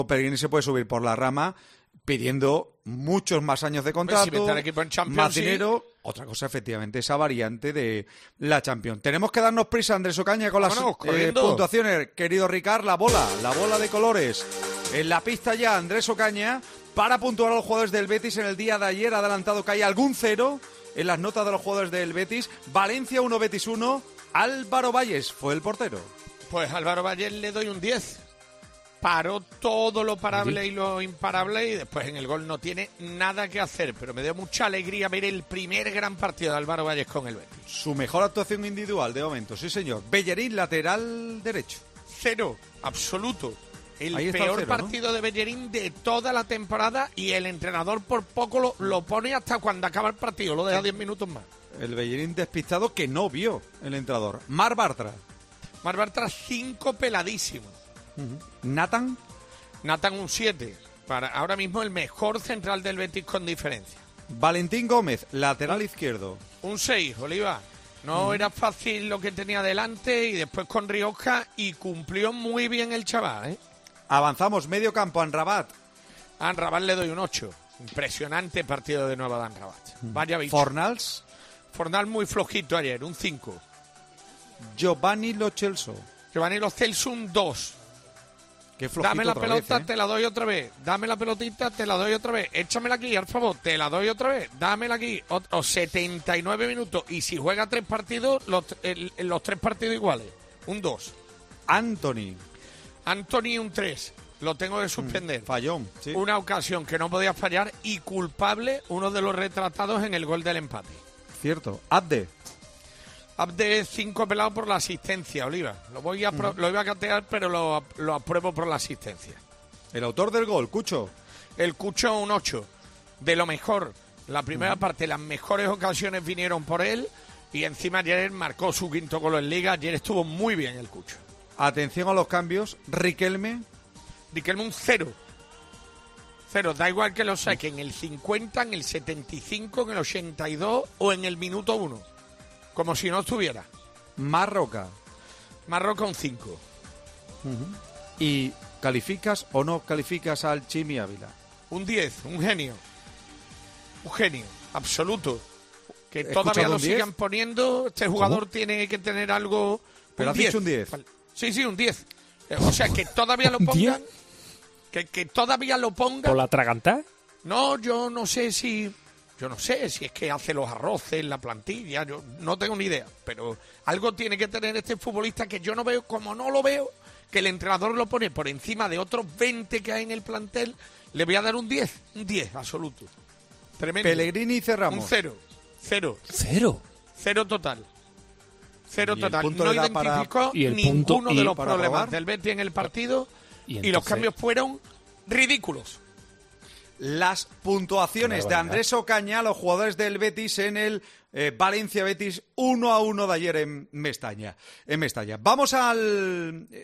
Pellegrini se puede subir por la rama pidiendo muchos más años de contrato, más dinero. Otra cosa, efectivamente, esa variante de la Champions. Tenemos que darnos prisa, Andrés Ocaña, con las puntuaciones. Querido Ricard, la bola de colores. En la pista ya, Andrés Ocaña, para puntuar a los jugadores del Betis en el día de ayer. Ha adelantado que hay algún cero en las notas de los jugadores del Betis. Valencia 1, Betis 1. Álvaro Valles fue el portero. Pues Álvaro Valles le doy un 10. Paró todo lo parable y lo imparable y después en el gol no tiene nada que hacer. Pero me dio mucha alegría ver el primer gran partido de Álvaro Valles con el Betis. Su mejor actuación individual de momento, sí señor. Bellerín, lateral derecho. 0, absoluto. El peor 0, partido, ¿no?, de Bellerín de toda la temporada, y el entrenador por poco lo pone hasta cuando acaba el partido, lo deja 10 minutos más. El Bellerín despistado que no vio el entrenador. Marc Bartra. 5 peladísimos. Nathan un 7. Para ahora mismo el mejor central del Betis con diferencia. Valentín Gómez, lateral izquierdo. Un 6, Oliva. No era fácil lo que tenía delante, y después con Rioja, y cumplió muy bien el chaval, ¿eh? Avanzamos, medio campo, Amrabat. A Amrabat le doy un 8. Impresionante partido de nuevo de Amrabat. Vaya bicho. Fornals muy flojito ayer, un 5. Giovanni Lo Celso un 2. Qué flojito. Dame la pelota, te la doy otra vez. Dame la pelotita, te la doy otra vez. Échamela aquí, por favor, te la doy otra vez. Dámela aquí. 79 minutos. Y si juega 3 partidos, los 3 partidos iguales. Un 2. Anthony, un 3. Lo tengo que suspender. Fallón, sí. Una ocasión que no podía fallar, y culpable uno de los retratados en el gol del empate. Cierto. Abde 5 pelado por la asistencia, Oliva. Lo iba a catear, pero lo apruebo por la asistencia. El autor del gol, Cucho. El Cucho un 8. De lo mejor. La primera parte, las mejores ocasiones vinieron por él, y encima ayer marcó su 5º gol en Liga. Ayer estuvo muy bien el Cucho. Atención a los cambios. Riquelme un 0. 0, da igual que lo saque en el 50, en el 75, en el 82 o en el minuto 1. Como si no estuviera. Marroca un 5. ¿Y calificas o no calificas al Chimi Ávila? Un 10, un genio. Un genio, absoluto. Que todavía lo sigan poniendo. Este jugador tiene que tener algo. Pero has dicho un 10. Sí, un 10. O sea, que todavía lo pongan. Que todavía lo pongan. ¿Por la atragantar? No, yo no sé si es que hace los arroces en la plantilla, yo no tengo ni idea, pero algo tiene que tener este futbolista que yo no veo, como no lo veo, que el entrenador lo pone por encima de otros 20 que hay en el plantel. Le voy a dar un 10 absoluto. Tremendo. Pellegrini y cerramos. Un 0. 0 total. 0 total. No para... identificó ninguno de los problemas del Betis en el partido, y los cambios fueron ridículos. Las puntuaciones de Andrés Ocaña, los jugadores del Betis en el Valencia Betis 1-1 de ayer en Mestalla. Vamos al